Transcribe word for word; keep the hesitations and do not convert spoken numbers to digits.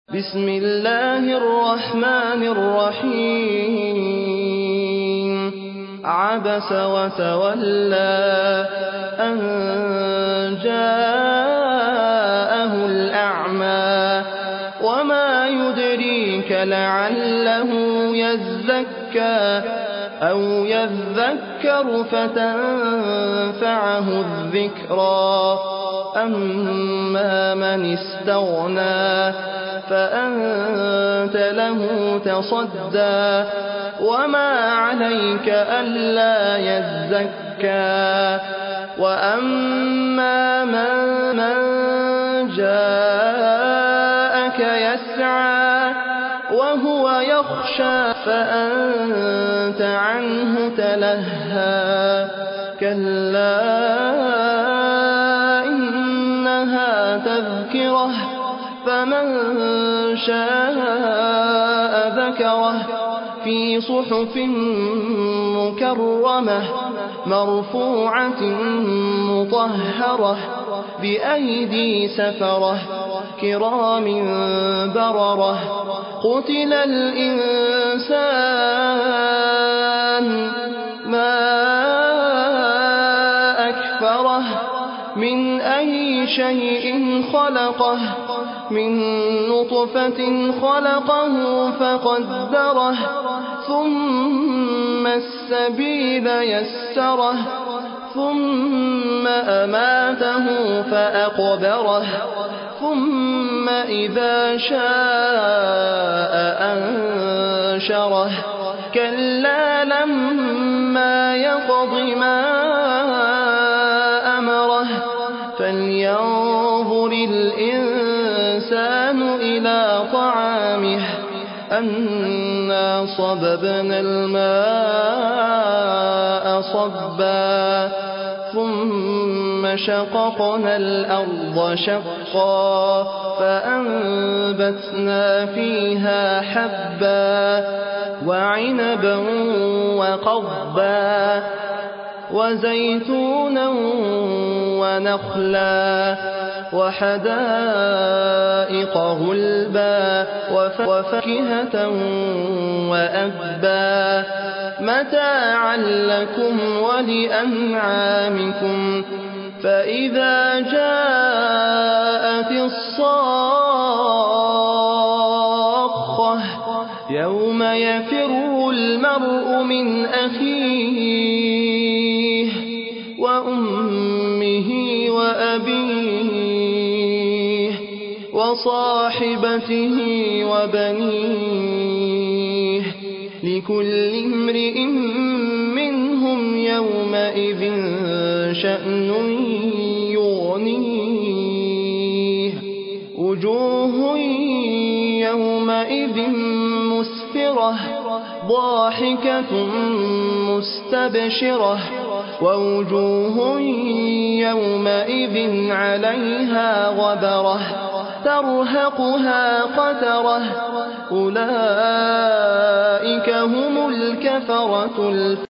بسم الله الرحمن الرحيم عبس وتولى أن جاءه الأعمى وما يدريك لعله يزكى أو يذكر فتنفعه الذكرى أما من استغنى فأنت له تصدى وما عليك ألا يزكى وأما من, من جاءك يسعى وهو يخشى فأنت عنه تلهى كلا إنها تذكرة فمن شاء ذكره في صحف مكرمة مرفوعة مطهرة بأيدي سفرة كرام بررة قتل الإنسان ما أكفره من أي شيء خلقه من نطفة خلقه فقدره ثم السبيل يسره ثم أماته فأقبره ثم إذا شاء أنشره كلا لما يقض ما أمره فلينظر الإنسان إلى طعامه أنا صببنا الماء صبا ثم شققنا الأرض شقا فأنبتنا فيها حبا وعنبا وقضبا وزيتونا ونخلا وحدائق غلبا وفاكهة وأبا متاعا لكم ولأنعامكم فإذا جاءت الصاخة يوم يفر المرء من أخيه وأمه وأبيه وصاحبته وبنيه لكل امرئ منهم يومئذ شأن يغنيه وجوه يومئذ مسفرة ضاحكة مستبشرة ووجوه يومئذ عليها غبرة ترهقها قترة أولئك هم الكفرة الفجرة.